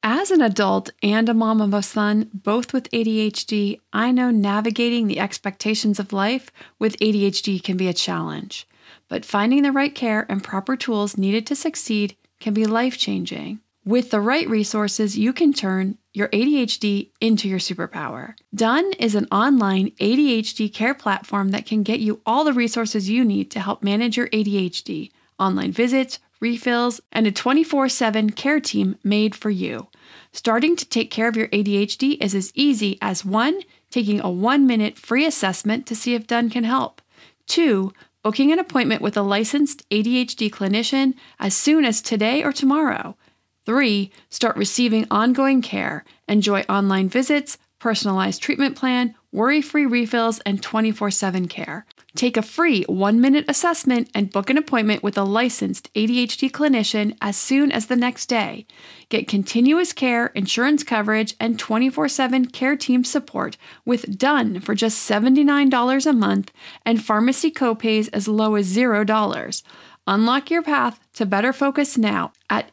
As an adult and a mom of a son, both with ADHD, I know navigating the expectations of life with ADHD can be a challenge. But finding the right care and proper tools needed to succeed can be life-changing. With the right resources, you can turn your ADHD into your superpower. Done is an online ADHD care platform that can get you all the resources you need to help manage your ADHD, online visits, refills, and a 24/7 care team made for you. Starting to take care of your ADHD is as easy as 1. Taking a 1-minute free assessment to see if Done can help. 2. Booking an appointment with a licensed ADHD clinician as soon as today or tomorrow. 3. Start receiving ongoing care. Enjoy online visits, personalized treatment plan, worry-free refills, and 24/7 care. Take a free 1-minute assessment and book an appointment with a licensed ADHD clinician as soon as the next day. Get continuous care, insurance coverage, and 24/7 care team support with Done for just $79 a month and pharmacy copays as low as $0. Unlock your path to better focus now at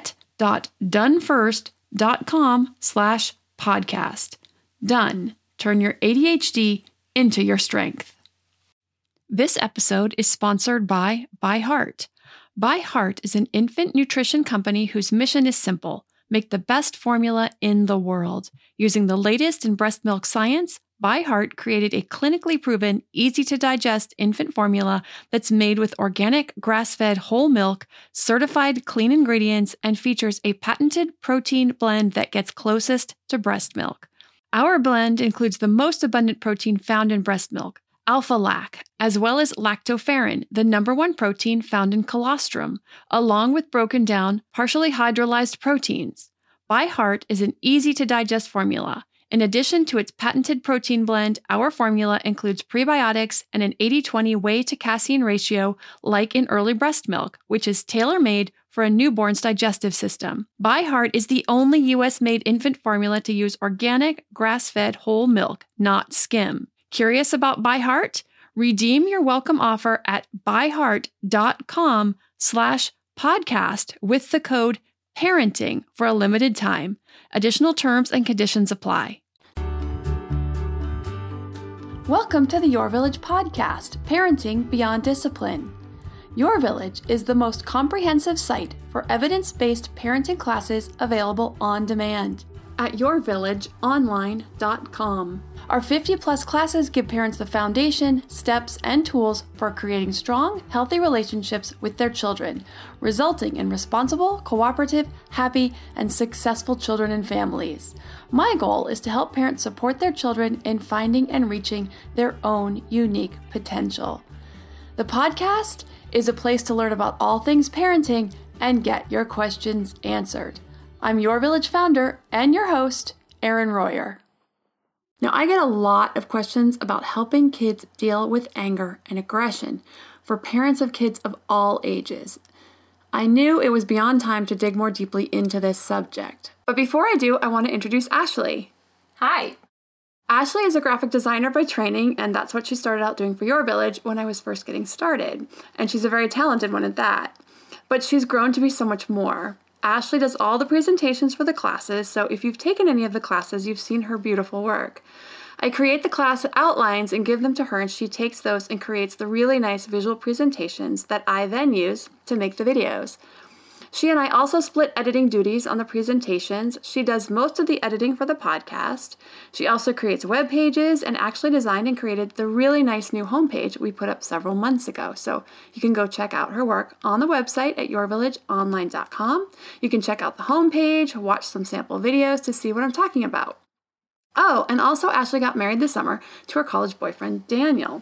get.donefirst.com/podcast. Done. Turn your ADHD into your strength. This episode is sponsored by ByHeart. ByHeart is an infant nutrition company whose mission is simple: make the best formula in the world. Using the latest in breast milk science, ByHeart created a clinically proven, easy-to-digest infant formula that's made with organic, grass-fed whole milk, certified clean ingredients, and features a patented protein blend that gets closest to breast milk. Our blend includes the most abundant protein found in breast milk, alpha-lac, as well as lactoferrin, the #1 protein found in colostrum, along with broken down, partially hydrolyzed proteins. ByHeart is an easy-to-digest formula. In addition to its patented protein blend, our formula includes prebiotics and an 80-20 whey to casein ratio like in early breast milk, which is tailor-made for a newborn's digestive system. ByHeart is the only U.S.-made infant formula to use organic, grass-fed whole milk, not skim. Curious about ByHeart? Redeem your welcome offer at byheart.com/podcast with the code PARENTING for a limited time. Additional terms and conditions apply. Welcome to the Your Village podcast, Parenting Beyond Discipline. Your Village is the most comprehensive site for evidence-based parenting classes available on demand at yourvillageonline.com. Our 50-plus classes give parents the foundation, steps, and tools for creating strong, healthy relationships with their children, resulting in responsible, cooperative, happy, and successful children and families. My goal is to help parents support their children in finding and reaching their own unique potential. The podcast is a place to learn about all things parenting and get your questions answered. I'm Your Village founder and your host, Erin Royer. Now, I get a lot of questions about helping kids deal with anger and aggression for parents of kids of all ages. I knew it was beyond time to dig more deeply into this subject. But before I do, I want to introduce Ashley. Hi. Ashley is a graphic designer by training, and that's what she started out doing for Your Village when I was first getting started. And she's a very talented one at that. But she's grown to be so much more. Ashley does all the presentations for the classes, so if you've taken any of the classes, you've seen her beautiful work. I create the class outlines and give them to her, and she takes those and creates the really nice visual presentations that I then use to make the videos. She and I also split editing duties on the presentations. She does most of the editing for the podcast. She also creates web pages and actually designed and created the really nice new homepage we put up several months ago. So you can go check out her work on the website at yourvillageonline.com. You can check out the homepage, watch some sample videos to see what I'm talking about. Oh, and also Ashley got married this summer to her college boyfriend, Daniel.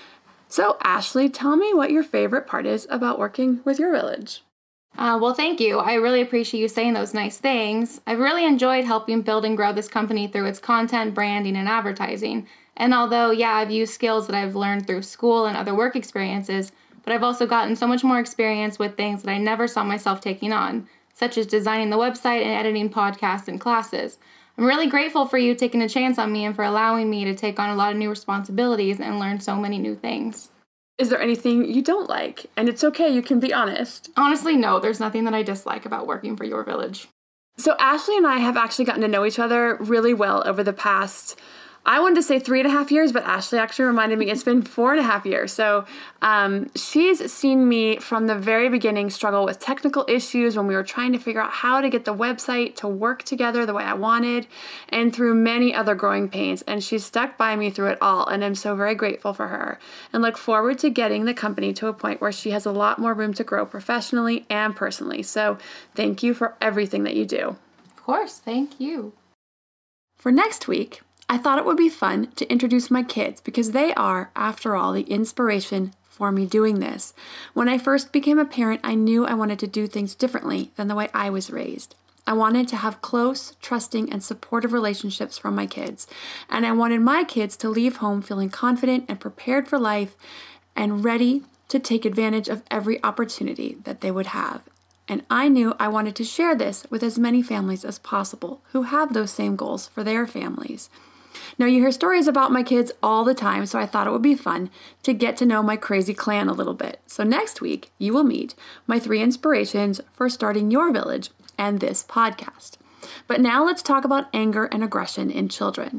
So Ashley, tell me what your favorite part is about working with Your Village. Well, thank you. I really appreciate you saying those nice things. I've really enjoyed helping build and grow this company through its content, branding, and advertising. And although, I've used skills that I've learned through school and other work experiences, but I've also gotten so much more experience with things that I never saw myself taking on, such as designing the website and editing podcasts and classes. I'm really grateful for you taking a chance on me and for allowing me to take on a lot of new responsibilities and learn so many new things. Is there anything you don't like? And it's okay, you can be honest. Honestly, no, there's nothing that I dislike about working for Your Village. So Ashley and I have actually gotten to know each other really well over the past, I wanted to say 3.5 years, but Ashley actually reminded me it's been 4.5 years. So she's seen me from the very beginning struggle with technical issues when we were trying to figure out how to get the website to work together the way I wanted, and through many other growing pains. And she's stuck by me through it all, and I'm so very grateful for her and look forward to getting the company to a point where she has a lot more room to grow professionally and personally. So thank you for everything that you do. Of course, thank you. For next week, I thought it would be fun to introduce my kids because they are, after all, the inspiration for me doing this. When I first became a parent, I knew I wanted to do things differently than the way I was raised. I wanted to have close, trusting, and supportive relationships from my kids. And I wanted my kids to leave home feeling confident and prepared for life and ready to take advantage of every opportunity that they would have. And I knew I wanted to share this with as many families as possible who have those same goals for their families. Now, you hear stories about my kids all the time, so I thought it would be fun to get to know my crazy clan a little bit. So next week, you will meet my 3 inspirations for starting your village and this podcast. But now let's talk about anger and aggression in children.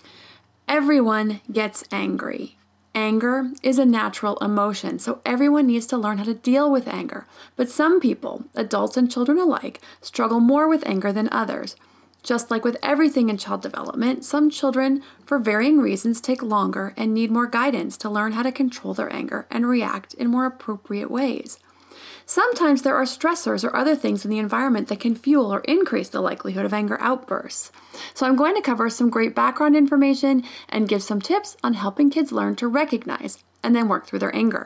Everyone gets angry. Anger is a natural emotion, so everyone needs to learn how to deal with anger. But some people, adults and children alike, struggle more with anger than others. Just like with everything in child development, some children, for varying reasons, take longer and need more guidance to learn how to control their anger and react in more appropriate ways. Sometimes there are stressors or other things in the environment that can fuel or increase the likelihood of anger outbursts. So I'm going to cover some great background information and give some tips on helping kids learn to recognize and then work through their anger.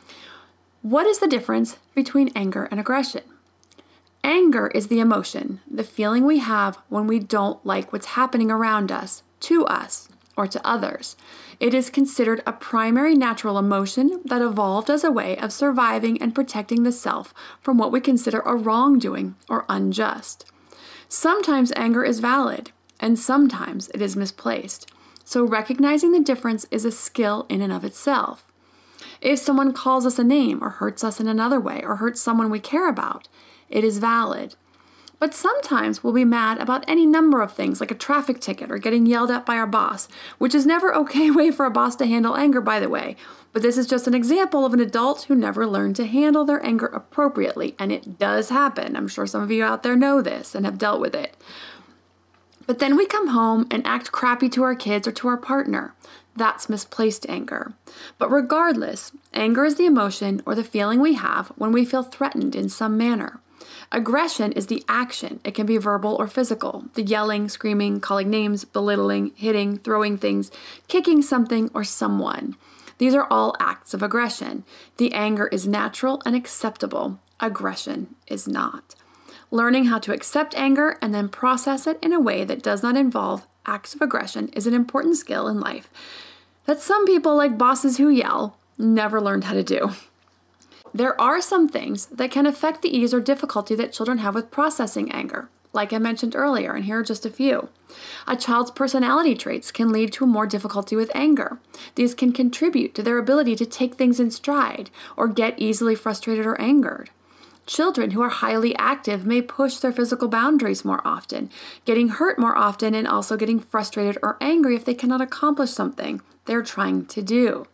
What is the difference between anger and aggression? Anger is the emotion, the feeling we have when we don't like what's happening around us, to us, or to others. It is considered a primary natural emotion that evolved as a way of surviving and protecting the self from what we consider a wrongdoing or unjust. Sometimes anger is valid, and sometimes it is misplaced. So recognizing the difference is a skill in and of itself. If someone calls us a name or hurts us in another way or hurts someone we care about, it is valid. But sometimes we'll be mad about any number of things like a traffic ticket or getting yelled at by our boss, which is never an okay way for a boss to handle anger, by the way. But this is just an example of an adult who never learned to handle their anger appropriately, and it does happen. I'm sure some of you out there know this and have dealt with it. But then we come home and act crappy to our kids or to our partner. That's misplaced anger. But regardless, anger is the emotion or the feeling we have when we feel threatened in some manner. Aggression is the action. It can be verbal or physical. The yelling, screaming, calling names, belittling, hitting, throwing things, kicking something or someone. These are all acts of aggression. The anger is natural and acceptable. Aggression is not. Learning how to accept anger and then process it in a way that does not involve acts of aggression is an important skill in life that some people, like bosses who yell, never learned how to do. There are some things that can affect the ease or difficulty that children have with processing anger, like I mentioned earlier, and here are just a few. A child's personality traits can lead to more difficulty with anger. These can contribute to their ability to take things in stride or get easily frustrated or angered. Children who are highly active may push their physical boundaries more often, getting hurt more often and also getting frustrated or angry if they cannot accomplish something they're trying to do.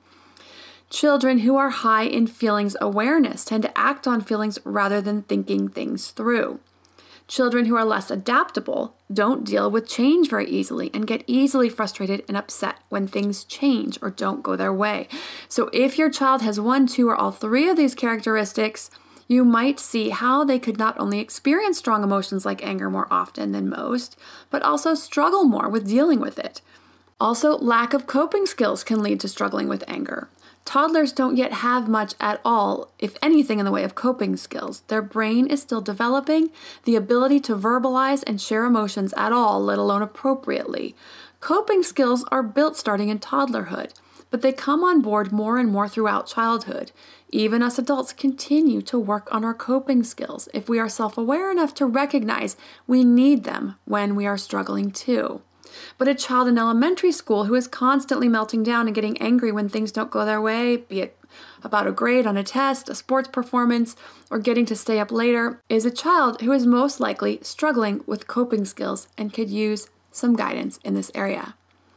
Children who are high in feelings awareness tend to act on feelings rather than thinking things through. Children who are less adaptable don't deal with change very easily and get easily frustrated and upset when things change or don't go their way. So if your child has 1, 2, or all 3 of these characteristics, you might see how they could not only experience strong emotions like anger more often than most, but also struggle more with dealing with it. Also, lack of coping skills can lead to struggling with anger. Toddlers don't yet have much at all, if anything, in the way of coping skills. Their brain is still developing the ability to verbalize and share emotions at all, let alone appropriately. Coping skills are built starting in toddlerhood, but they come on board more and more throughout childhood. Even us adults continue to work on our coping skills if we are self-aware enough to recognize we need them when we are struggling too. But a child in elementary school who is constantly melting down and getting angry when things don't go their way, be it about a grade on a test, a sports performance, or getting to stay up later is a child who is most likely struggling with coping skills and could use some guidance in this area.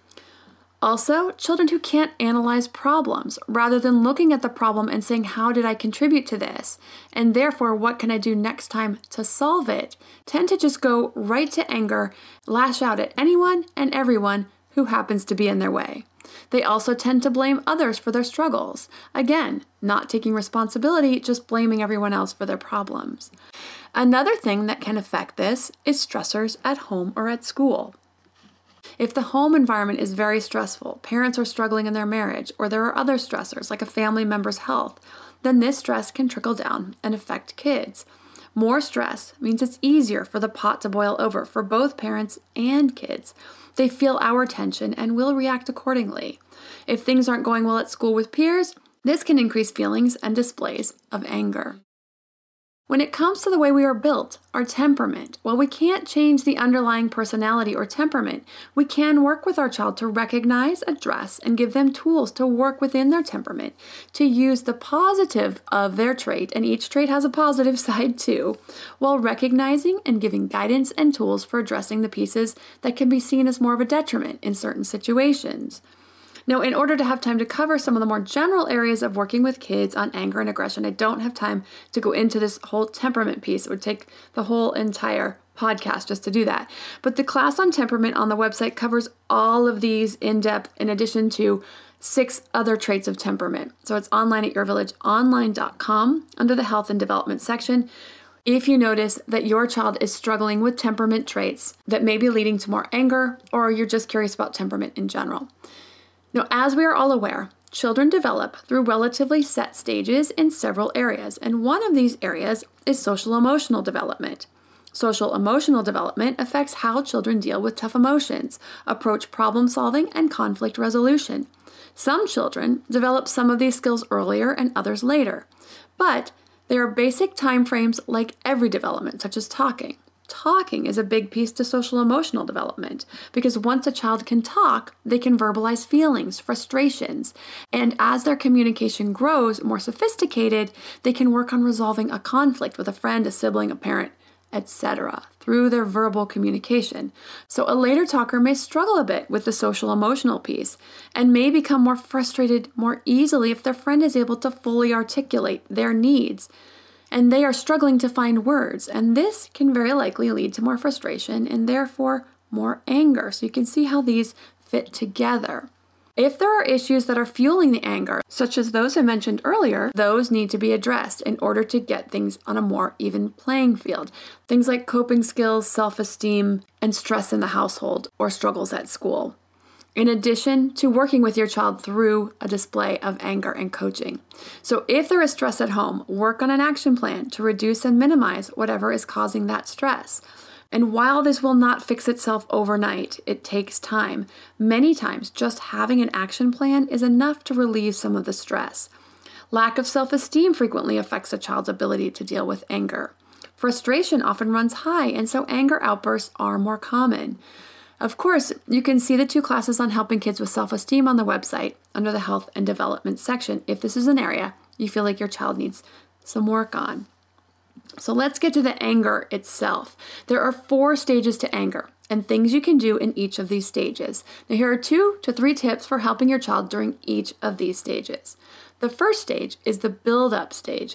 Also, children who can't analyze problems rather than looking at the problem and saying, how did I contribute to this? And therefore, what can I do next time to solve it? Tend to just go right to anger, lash out at anyone and everyone who happens to be in their way. They also tend to blame others for their struggles. Again, not taking responsibility, just blaming everyone else for their problems. Another thing that can affect this is stressors at home or at school. If the home environment is very stressful, parents are struggling in their marriage, or there are other stressors like a family member's health, then this stress can trickle down and affect kids. More stress means it's easier for the pot to boil over for both parents and kids. They feel our tension and will react accordingly. If things aren't going well at school with peers, this can increase feelings and displays of anger. When it comes to the way we are built, our temperament, while we can't change the underlying personality or temperament, we can work with our child to recognize, address, and give them tools to work within their temperament, to use the positive of their trait, and each trait has a positive side too, while recognizing and giving guidance and tools for addressing the pieces that can be seen as more of a detriment in certain situations. Now, in order to have time to cover some of the more general areas of working with kids on anger and aggression, I don't have time to go into this whole temperament piece. It would take the whole entire podcast just to do that. But the class on temperament on the website covers all of these in depth in addition to 6 other traits of temperament. So it's online at yourvillageonline.com under the health and development section. If you notice that your child is struggling with temperament traits that may be leading to more anger, or you're just curious about temperament in general. Now, as we are all aware, children develop through relatively set stages in several areas, and one of these areas is social-emotional development. Social-emotional development affects how children deal with tough emotions, approach problem-solving, and conflict resolution. Some children develop some of these skills earlier and others later, but there are basic time frames like every development, such as talking. Talking is a big piece to social-emotional development because once a child can talk, they can verbalize feelings, frustrations, and as their communication grows more sophisticated, they can work on resolving a conflict with a friend, a sibling, a parent, etc. through their verbal communication. So a later talker may struggle a bit with the social-emotional piece and may become more frustrated more easily if their friend is able to fully articulate their needs. And they are struggling to find words, and this can very likely lead to more frustration and therefore more anger. So you can see how these fit together. If there are issues that are fueling the anger, such as those I mentioned earlier, those need to be addressed in order to get things on a more even playing field. Things like coping skills, self-esteem, and stress in the household or struggles at school. In addition to working with your child through a display of anger and coaching. So if there is stress at home, work on an action plan to reduce and minimize whatever is causing that stress. And while this will not fix itself overnight, it takes time. Many times, just having an action plan is enough to relieve some of the stress. Lack of self-esteem frequently affects a child's ability to deal with anger. Frustration often runs high, and so anger outbursts are more common. Of course, you can see the 2 classes on helping kids with self-esteem on the website under the health and development section if this is an area you feel like your child needs some work on. So let's get to the anger itself. There are 4 stages to anger and things you can do in each of these stages. Now here are 2 to 3 tips for helping your child during each of these stages. The first stage is the build-up stage.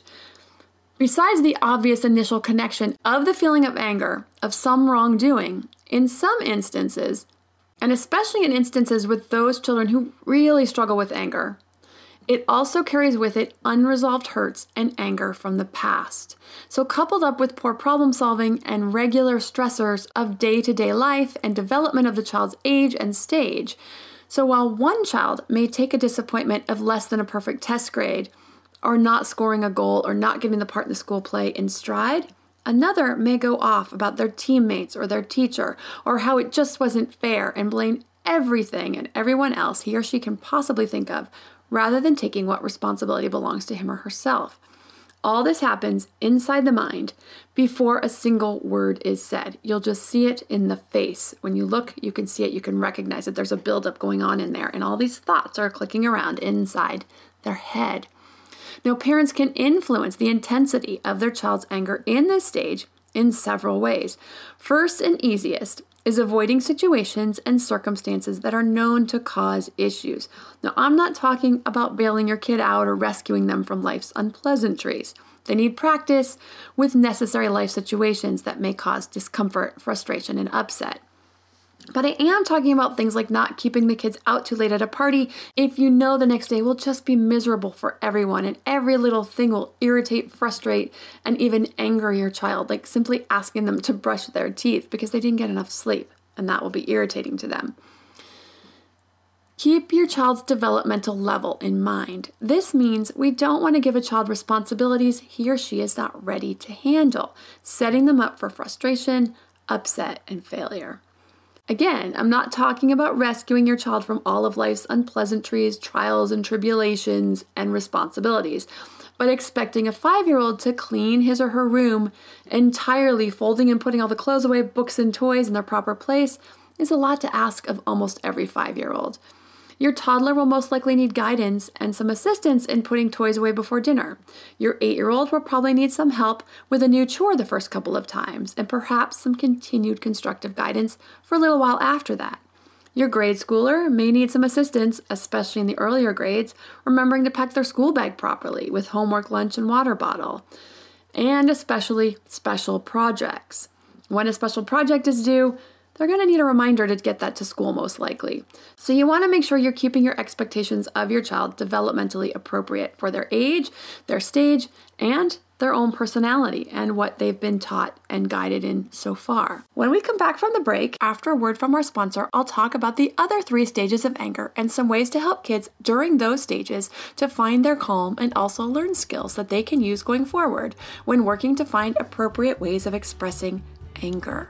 Besides the obvious initial connection of the feeling of anger, of some wrongdoing, in some instances, and especially in instances with those children who really struggle with anger, it also carries with it unresolved hurts and anger from the past. So coupled up with poor problem solving and regular stressors of day-to-day life and development of the child's age and stage. So while one child may take a disappointment of less than a perfect test grade, or not scoring a goal, or not getting the part in the school play in stride, another may go off about their teammates or their teacher, or how it just wasn't fair and blame everything and everyone else he or she can possibly think of, rather than taking what responsibility belongs to him or herself. All this happens inside the mind before a single word is said. You'll just see it in the face. When you look, you can see it, you can recognize that there's a buildup going on in there, and all these thoughts are clicking around inside their head. Now, parents can influence the intensity of their child's anger in this stage in several ways. First and easiest is avoiding situations and circumstances that are known to cause issues. Now, I'm not talking about bailing your kid out or rescuing them from life's unpleasantries. They need practice with necessary life situations that may cause discomfort, frustration, and upset. But I am talking about things like not keeping the kids out too late at a party if you know the next day will just be miserable for everyone and every little thing will irritate, frustrate, and even anger your child, like simply asking them to brush their teeth because they didn't get enough sleep, and that will be irritating to them. Keep your child's developmental level in mind. This means we don't want to give a child responsibilities he or she is not ready to handle, setting them up for frustration, upset, and failure. Again, I'm not talking about rescuing your child from all of life's unpleasantries, trials and tribulations, and responsibilities, but expecting a 5-year-old to clean his or her room entirely, folding and putting all the clothes away, books and toys in their proper place, is a lot to ask of almost every 5-year-old. Your toddler will most likely need guidance and some assistance in putting toys away before dinner. Your 8-year-old will probably need some help with a new chore the first couple of times, and perhaps some continued constructive guidance for a little while after that. Your grade schooler may need some assistance, especially in the earlier grades, remembering to pack their school bag properly with homework, lunch, and water bottle, and especially special projects. When a special project is due, they're going to need a reminder to get that to school most likely. So you want to make sure you're keeping your expectations of your child developmentally appropriate for their age, their stage, and their own personality and what they've been taught and guided in so far. When we come back from the break, after a word from our sponsor, I'll talk about the other 3 stages of anger and some ways to help kids during those stages to find their calm and also learn skills that they can use going forward when working to find appropriate ways of expressing anger.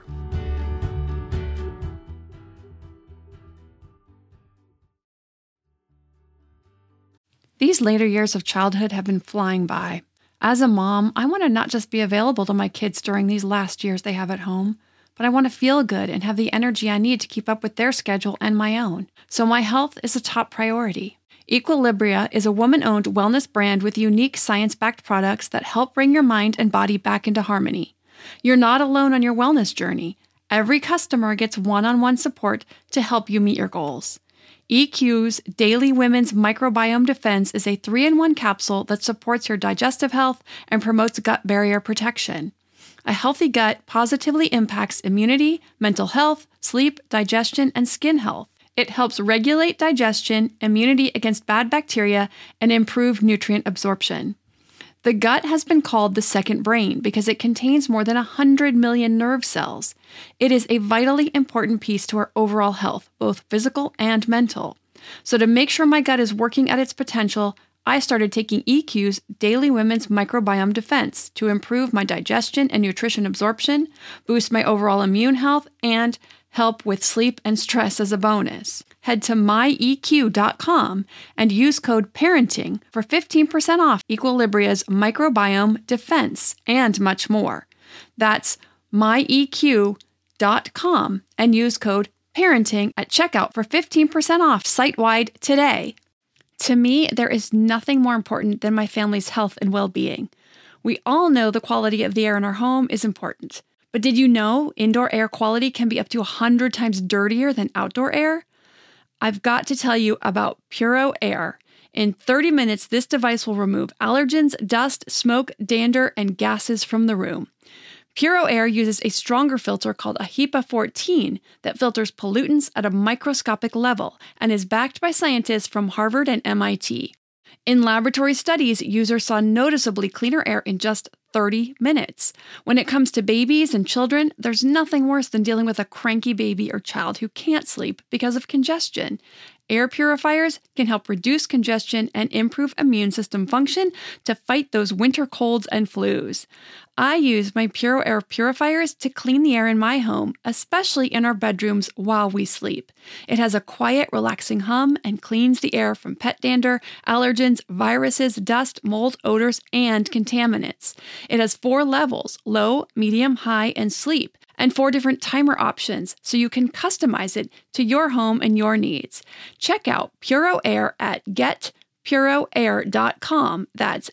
These later years of childhood have been flying by. As a mom, I want to not just be available to my kids during these last years they have at home, but I want to feel good and have the energy I need to keep up with their schedule and my own. So my health is a top priority. Equilibria is a woman-owned wellness brand with unique science-backed products that help bring your mind and body back into harmony. You're not alone on your wellness journey. Every customer gets one-on-one support to help you meet your goals. EQ's Daily Women's Microbiome Defense is a 3-in-1 capsule that supports your digestive health and promotes gut barrier protection. A healthy gut positively impacts immunity, mental health, sleep, digestion, and skin health. It helps regulate digestion, immunity against bad bacteria, and improve nutrient absorption. The gut has been called the second brain because it contains more than 100 million nerve cells. It is a vitally important piece to our overall health, both physical and mental. So to make sure my gut is working at its potential, I started taking EQ's Daily Women's Microbiome Defense to improve my digestion and nutrition absorption, boost my overall immune health, and help with sleep and stress as a bonus. Head to myeq.com and use code PARENTING for 15% off Equilibria's Microbiome Defense and much more. That's myeq.com and use code PARENTING at checkout for 15% off site-wide today. To me, there is nothing more important than my family's health and well-being. We all know the quality of the air in our home is important. But did you know indoor air quality can be up to 100 times dirtier than outdoor air? I've got to tell you about Puro Air. In 30 minutes, this device will remove allergens, dust, smoke, dander, and gases from the room. Puro Air uses a stronger filter called a HEPA 14 that filters pollutants at a microscopic level and is backed by scientists from Harvard and MIT. In laboratory studies, users saw noticeably cleaner air in just 30 minutes. When it comes to babies and children, there's nothing worse than dealing with a cranky baby or child who can't sleep because of congestion. Air purifiers can help reduce congestion and improve immune system function to fight those winter colds and flus. I use my Puro Air purifiers to clean the air in my home, especially in our bedrooms while we sleep. It has a quiet, relaxing hum and cleans the air from pet dander, allergens, viruses, dust, mold, odors, and contaminants. It has 4 levels: low, medium, high, and sleep, and 4 different timer options so you can customize it to your home and your needs. Check out Puro Air at getpuro.com getpuroair.com. That's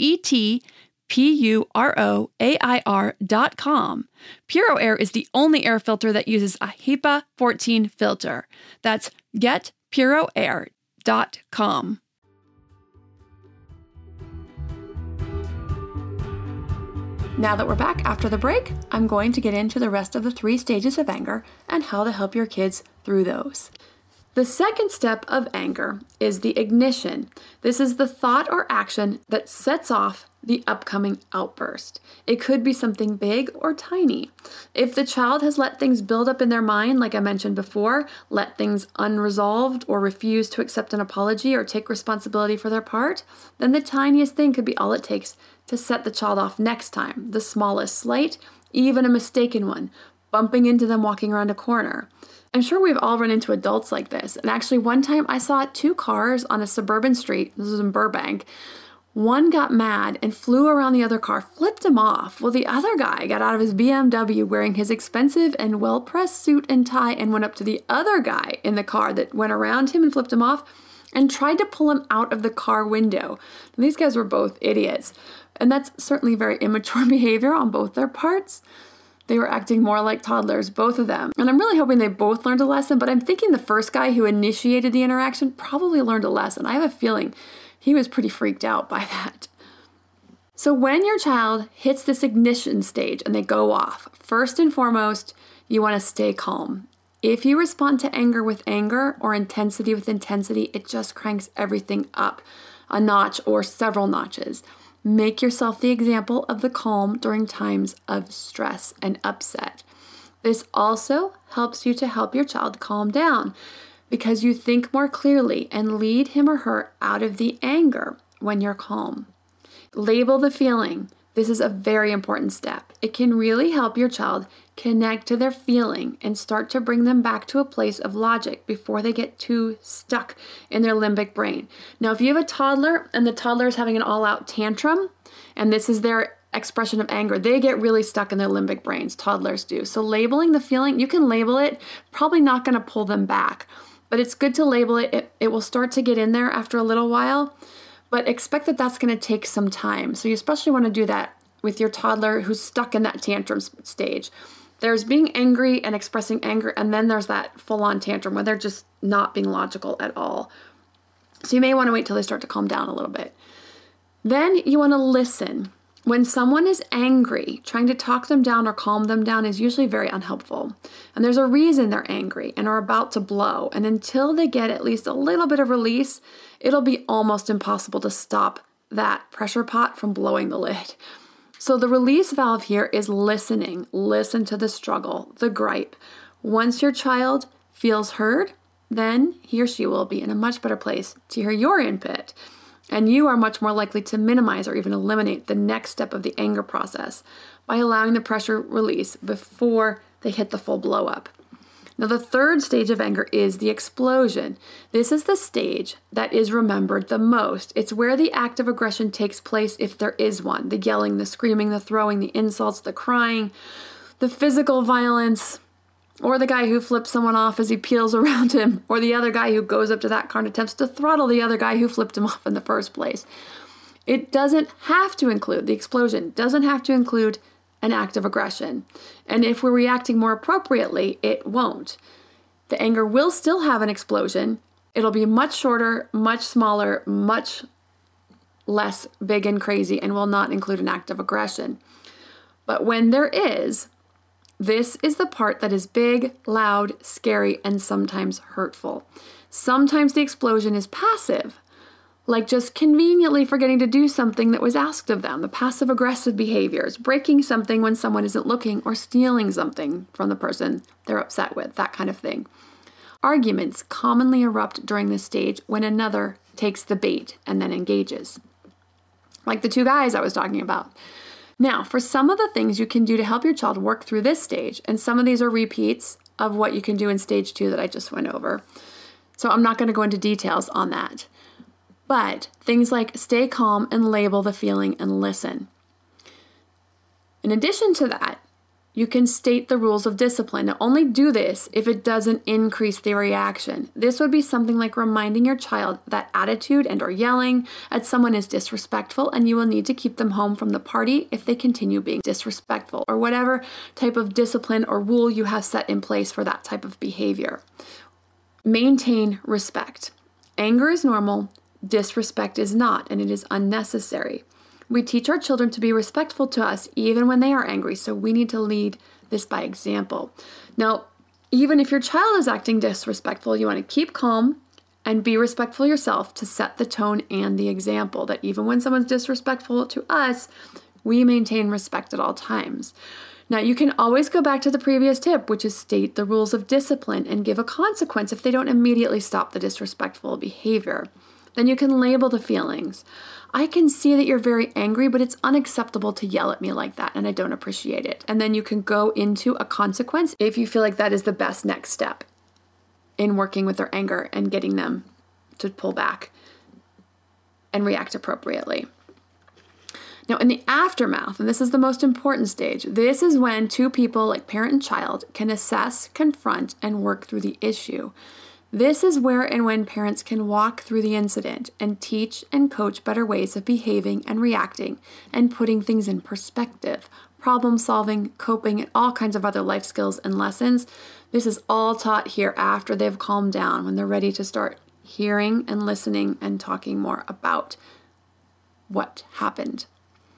GETPUROAIR.com. Puro Air is the only air filter that uses a HEPA 14 filter. That's getpuroair.com. Now that we're back after the break, I'm going to get into the rest of the 3 stages of anger and how to help your kids through those. The second step of anger is the ignition. This is the thought or action that sets off the upcoming outburst. It could be something big or tiny. If the child has let things build up in their mind, like I mentioned before, let things unresolved or refuse to accept an apology or take responsibility for their part, then the tiniest thing could be all it takes to set the child off next time. The smallest slight, even a mistaken one, bumping into them walking around a corner. I'm sure we've all run into adults like this. And actually, one time I saw 2 cars on a suburban street. This was in Burbank. One got mad and flew around the other car, flipped him off. Well, the other guy got out of his BMW wearing his expensive and well-pressed suit and tie and went up to the other guy in the car that went around him and flipped him off and tried to pull him out of the car window. And these guys were both idiots. And that's certainly very immature behavior on both their parts. They were acting more like toddlers, both of them. And I'm really hoping they both learned a lesson, but I'm thinking the first guy who initiated the interaction probably learned a lesson. I have a feeling he was pretty freaked out by that. So when your child hits this ignition stage and they go off, first and foremost, you want to stay calm. If you respond to anger with anger or intensity with intensity, it just cranks everything up a notch or several notches. Make yourself the example of the calm during times of stress and upset. This also helps you to help your child calm down because you think more clearly and lead him or her out of the anger when you're calm. Label the feeling. This is a very important step. It can really help your child connect to their feeling and start to bring them back to a place of logic before they get too stuck in their limbic brain. Now, if you have a toddler and the toddler is having an all-out tantrum, and this is their expression of anger, they get really stuck in their limbic brains. Toddlers do. So labeling the feeling, you can label it, probably not going to pull them back, but it's good to label it. It will start to get in there after a little while, but expect that that's going to take some time. So you especially want to do that with your toddler who's stuck in that tantrum stage. There's being angry and expressing anger, and then there's that full-on tantrum where they're just not being logical at all. So you may want to wait till they start to calm down a little bit. Then you want to listen. When someone is angry, trying to talk them down or calm them down is usually very unhelpful. And there's a reason they're angry and are about to blow. And until they get at least a little bit of release, it'll be almost impossible to stop that pressure pot from blowing the lid. So the release valve here is listening. Listen to the struggle, the gripe. Once your child feels heard, then he or she will be in a much better place to hear your input. And you are much more likely to minimize or even eliminate the next step of the anger process by allowing the pressure release before they hit the full blow up. Now, the third stage of anger is the explosion. This is the stage that is remembered the most. It's where the act of aggression takes place if there is one. The yelling, the screaming, the throwing, the insults, the crying, the physical violence, or the guy who flips someone off as he peels around him, or the other guy who goes up to that car and attempts to throttle the other guy who flipped him off in the first place. It doesn't have to include, the explosion doesn't have to include an act of aggression. And if we're reacting more appropriately, it won't. The anger will still have an explosion. It'll be much shorter, much smaller, much less big and crazy, and will not include an act of aggression. But when there is, this is the part that is big, loud, scary, and sometimes hurtful. Sometimes the explosion is passive, like just conveniently forgetting to do something that was asked of them, the passive-aggressive behaviors, breaking something when someone isn't looking, or stealing something from the person they're upset with, that kind of thing. Arguments commonly erupt during this stage when another takes the bait and then engages, like the 2 guys I was talking about. Now, for some of the things you can do to help your child work through this stage, and some of these are repeats of what you can do in stage 2 that I just went over. So I'm not going to go into details on that. But things like stay calm and label the feeling and listen. In addition to that, You can state the rules of discipline. Now, only do this if it doesn't increase the reaction. This would be something like reminding your child that attitude and or yelling at someone is disrespectful, and you will need to keep them home from the party if they continue being disrespectful, or whatever type of discipline or rule you have set in place for that type of behavior. Maintain respect. Anger is normal, disrespect is not, and it is unnecessary. We teach our children to be respectful to us even when they are angry, so we need to lead this by example. Now, even if your child is acting disrespectful, you want to keep calm and be respectful yourself to set the tone and the example that even when someone's disrespectful to us, we maintain respect at all times. Now, you can always go back to the previous tip, which is state the rules of discipline and give a consequence if they don't immediately stop the disrespectful behavior. Then you can label the feelings. I can see that you're very angry, but it's unacceptable to yell at me like that, and I don't appreciate it. And then you can go into a consequence if you feel like that is the best next step in working with their anger and getting them to pull back and react appropriately. Now, in the aftermath, and this is the most important stage, this is when two people, like parent and child, can assess, confront, and work through the issue. This is where and when parents can walk through the incident and teach and coach better ways of behaving and reacting and putting things in perspective, problem solving, coping, and all kinds of other life skills and lessons. This is all taught here after they've calmed down, when they're ready to start hearing and listening and talking more about what happened.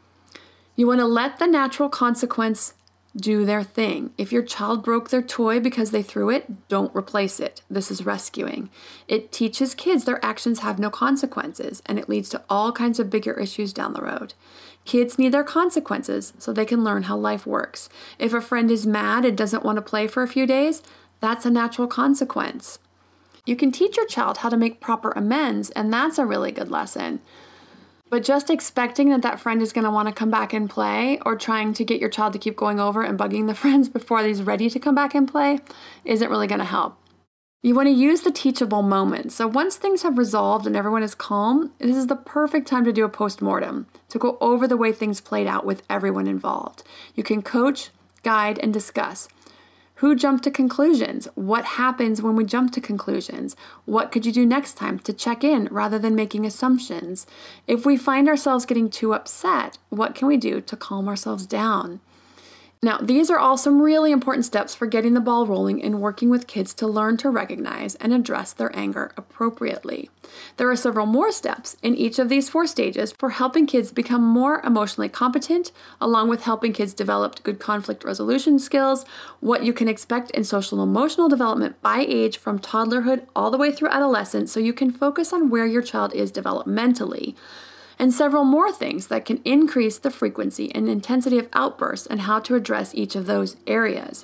You want to let the natural consequence do their thing. If your child broke their toy because they threw it, don't replace it. This is rescuing. It teaches kids their actions have no consequences, and it leads to all kinds of bigger issues down the road. Kids need their consequences so they can learn how life works. If a friend is mad and doesn't want to play for a few days, that's a natural consequence. You can teach your child how to make proper amends, and that's a really good lesson. But just expecting that friend is going to want to come back and play, or trying to get your child to keep going over and bugging the friends before he's ready to come back and play, isn't really going to help. You want to use the teachable moment. So once things have resolved and everyone is calm, this is the perfect time to do a post-mortem, to go over the way things played out with everyone involved. You can coach, guide, and discuss. Who jumped to conclusions? What happens when we jump to conclusions? What could you do next time to check in rather than making assumptions? If we find ourselves getting too upset, what can we do to calm ourselves down? Now, these are all some really important steps for getting the ball rolling and working with kids to learn to recognize and address their anger appropriately. There are several more steps in each of these 4 stages for helping kids become more emotionally competent, along with helping kids develop good conflict resolution skills, what you can expect in social and emotional development by age from toddlerhood all the way through adolescence, so you can focus on where your child is developmentally, and several more things that can increase the frequency and intensity of outbursts and how to address each of those areas.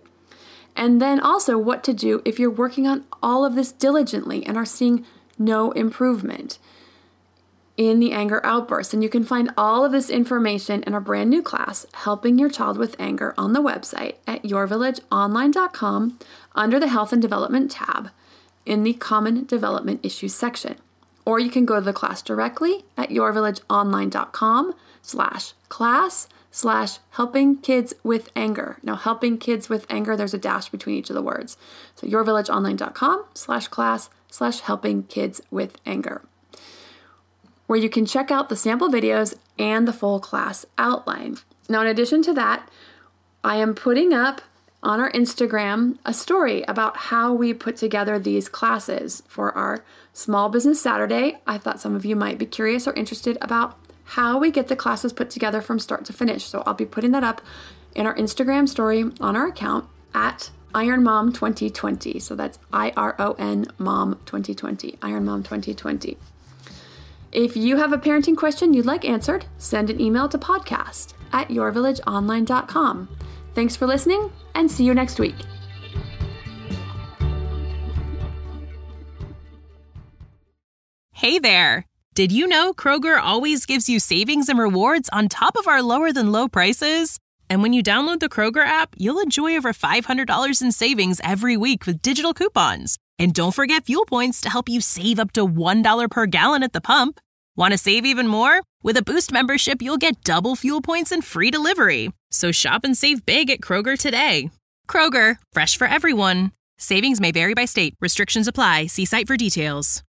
And then also what to do if you're working on all of this diligently and are seeing no improvement in the anger outbursts. And you can find all of this information in our brand new class, Helping Your Child with Anger, on the website at yourvillageonline.com under the Health and Development tab in the Common Development Issues section. Or you can go to the class directly at yourvillageonline.com/class/helping kids with anger. Now, helping kids with anger, there's a dash between each of the words. So yourvillageonline.com/class/helping kids with anger, where you can check out the sample videos and the full class outline. Now, in addition to that, I am putting up on our Instagram a story about how we put together these classes for our Small Business Saturday. I thought some of you might be curious or interested about how we get the classes put together from start to finish. So I'll be putting that up in our Instagram story on our account at IronMom2020. So that's IRON Mom 2020, Iron Mom 2020. If you have a parenting question you'd like answered, send an email to podcast@yourvillageonline.com. Thanks for listening, and see you next week. Hey there! Did you know Kroger always gives you savings and rewards on top of our lower-than-low prices? And when you download the Kroger app, you'll enjoy over $500 in savings every week with digital coupons. And don't forget fuel points to help you save up to $1 per gallon at the pump. Want to save even more? With a Boost membership, you'll get double fuel points and free delivery. So shop and save big at Kroger today. Kroger, fresh for everyone. Savings may vary by state. Restrictions apply. See site for details.